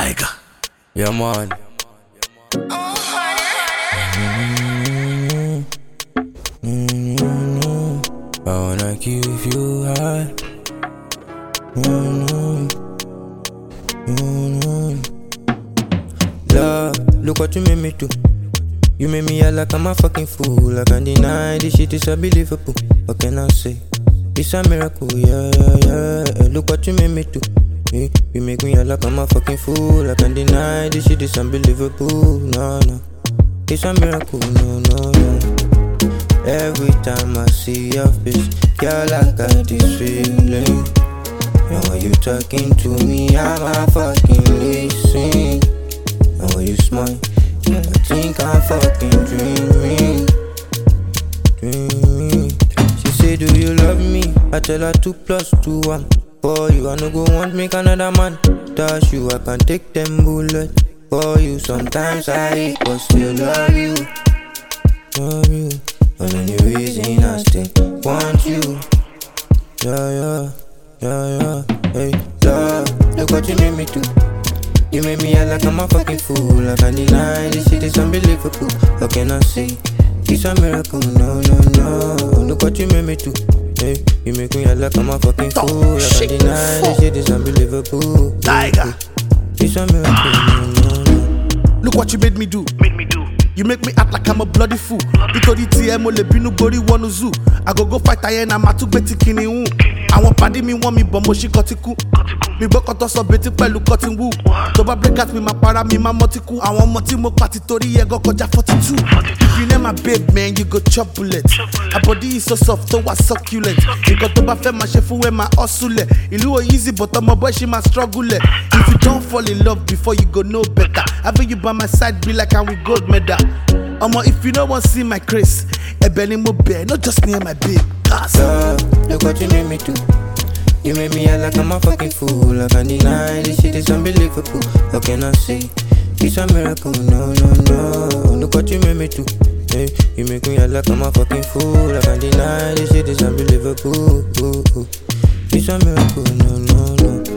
Tiger. Yeah, man. I wanna give you high. Love, look what you made me do. You made me out like I'm a fucking fool. I can't deny this shit is unbelievable. What can I say? It's a miracle, yeah, yeah, yeah. Look what you made me do. You make me out like I'm a fucking fool. I can't deny this shit is unbelievable. No, no. It's a miracle, no, no, no. Every time I see your face, girl, I got this feeling. And when you talking to me, I'm a fucking listening. And when you smile, I think I'm fucking dreaming. Dreaming. She say, do you love me? I tell her 2 + 2 1. For you, I no go want make another man. Touch you, I can take them bullets. For you, sometimes I hate, but still love you. Love you. For any reason I still want you. Yeah, yeah, yeah, yeah. Hey, love, look what you made me do. You made me out like I'm a fucking fool. I can't deny this shit is unbelievable. What can I say? It's a miracle, no, no, no. Look what you made me do. Hey, you make me out like I'm a fucking fool. I can't deny this shit is unbelievable. Tiger. It's a miracle, no, no, no. Look what you made me do. You make me act like I'm a bloody fool. Because the TMO le binu body wanna zoo. I go fight ayen na matu beti kini wu. Àwọn pàdé mi want me but mo ṣì kọtíkú. Mi gbọ́ kọ́tọ́ sọ betí pẹ̀lú cotton wool. Tó bá break out mi máa para mi máa mọ́tíkú. Àwọn ọmọ tí mo pa ti torí ẹ̀gọ́ kọjá 42. If you name my babe man you go chop bullet. Her body is so soft tó wà succulent. Nǹkan tó bá fẹ́ máa ṣe fún ẹ máa hustle ẹ̀. Ìlú ò easy but ọmọ boy ṣì máa struggle ẹ̀. If you don't fall in love before you go know better. Having you by my side be like I'm with gold medal. Omo, if you don't want to see my Chris, Ebony mo bear, not just near my babe. Love, look what you made me do. You made me out like I'm a fucking fool. I can't deny this shit is unbelievable. What can I say? It's a miracle, no, no, no. Look what you made me do. Hey, you make me out like I'm a fucking fool. I can't deny this shit is unbelievable. It's a miracle, no, no, no.